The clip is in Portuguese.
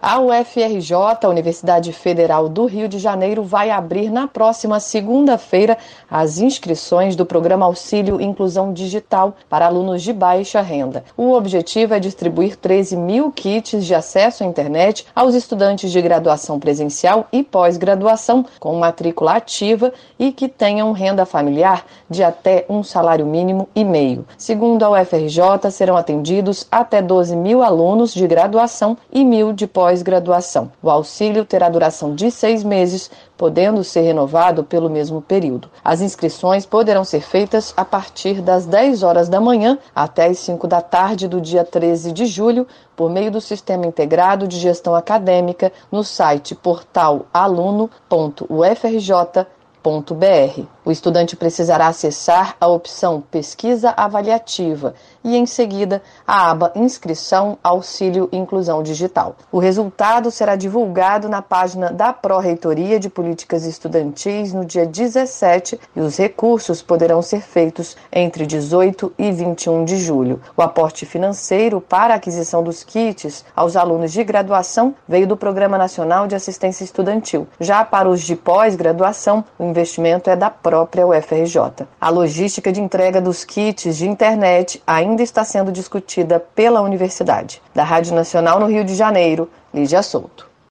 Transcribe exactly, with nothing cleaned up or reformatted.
A U F R J, a Universidade Federal do Rio de Janeiro, vai abrir na próxima segunda-feira as inscrições do Programa Auxílio Inclusão Digital para alunos de baixa renda. O objetivo é distribuir treze mil kits de acesso à internet aos estudantes de graduação presencial e pós-graduação com matrícula ativa e que tenham renda familiar de até um salário mínimo e meio. Segundo a U F R J, serão atendidos até doze mil alunos de graduação e mil de pós-graduação. pós-graduação. O auxílio terá duração de seis meses, podendo ser renovado pelo mesmo período. As inscrições poderão ser feitas a partir das dez horas da manhã até as cinco da tarde do dia treze de julho, por meio do Sistema Integrado de Gestão Acadêmica, no site portal aluno ponto u f r j ponto b r. O estudante precisará acessar a opção Pesquisa Avaliativa e, em seguida, a aba Inscrição Auxílio Inclusão Digital. O resultado será divulgado na página da Pró-Reitoria de Políticas Estudantis no dia dezessete e os recursos poderão ser feitos entre dezoito e vinte e um de julho. O aporte financeiro para a aquisição dos kits aos alunos de graduação veio do Programa Nacional de Assistência Estudantil. Já para os de pós-graduação, o investimento é da própria U F R J. A logística de entrega dos kits de internet ainda está sendo discutida pela universidade. Da Rádio Nacional no Rio de Janeiro, Lígia Souto.